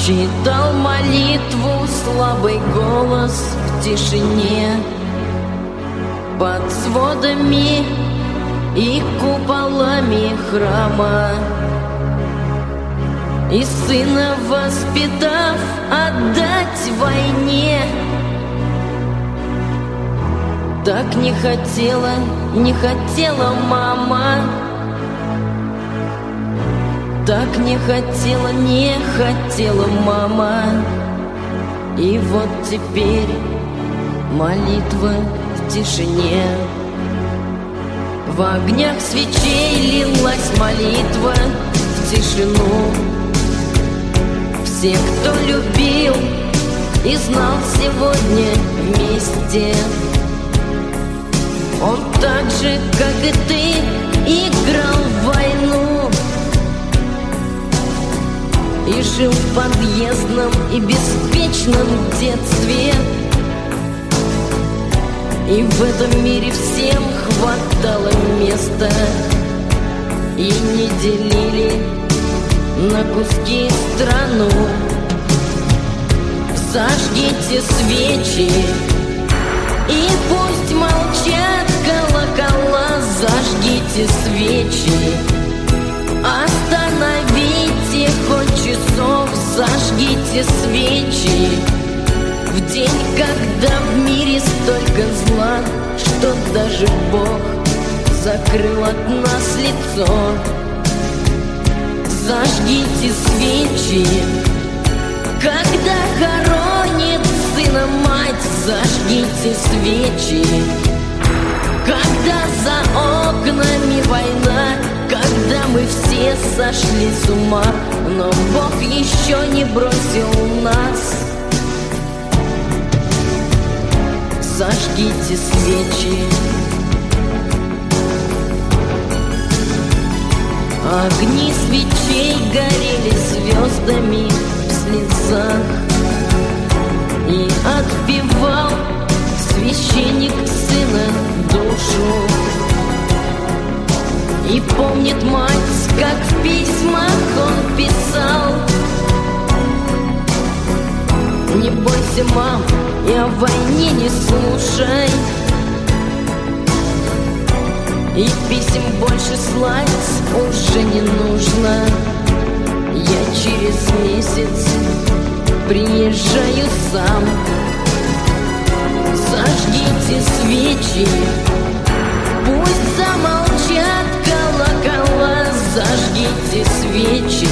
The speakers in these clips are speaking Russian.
Читал молитву слабый голос в тишине, под сводами и куполами храма. И сына воспитав отдать войне, так не хотела мама. Так не хотела мама. И вот теперь молитва в тишине. В огнях свечей лилась молитва в тишину. Все, кто любил и знал сегодня вместе, он так же, как и ты, играл в войну и жил в подъездном и беспечном детстве. И в этом мире всем хватало места, и не делили на куски страну. Зажгите свечи, и пусть молчат колокола. Зажгите свечи, остановите хоть часов. Зажгите свечи в день, когда в мире столько зла, что даже Бог закрыл от нас лицо. Зажгите свечи, когда хоронит сына мать. Зажгите свечи, когда за окнами война, когда мы все сошли с ума, но Бог еще не бросил нас. Зажгите свечи. Огни свечей горели звездами в слезах, и отпевал священник сына душу. И помнит мать, как в письмах он писал: не бойся, мам, и о войне не слушай. И писем больше слать уже не нужно. Я через месяц приезжаю сам. Зажгите свечи, пусть замолчат колокола. Зажгите свечи,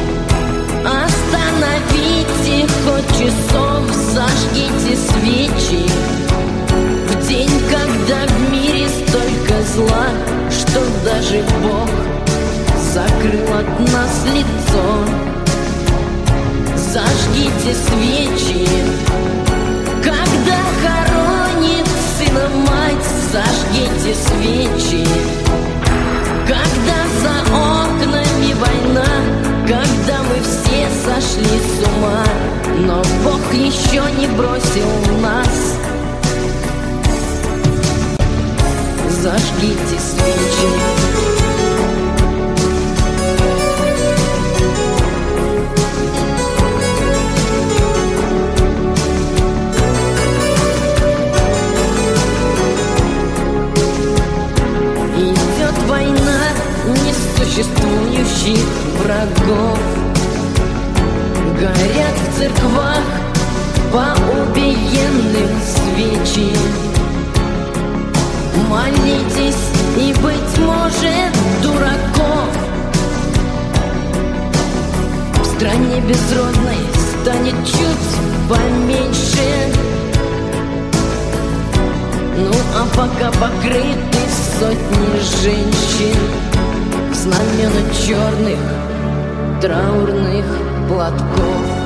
остановите хоть часов. Зажгите свечи в день, когда в мире столько зла, что даже Бог закрыл от нас лицо. Зажгите свечи, когда хоронит сына мать. Зажгите свечи, когда за окнами война, когда мы все сошли с ума, но Бог еще не бросил нас. Зажгите свечи. Идет война несуществующих врагов. Горят в церквах по убиенным свечи. Молитесь, и, быть может, дураков в стране безродной станет чуть поменьше. Ну а пока покрыты сотни женщин в знамена черных траурных платков.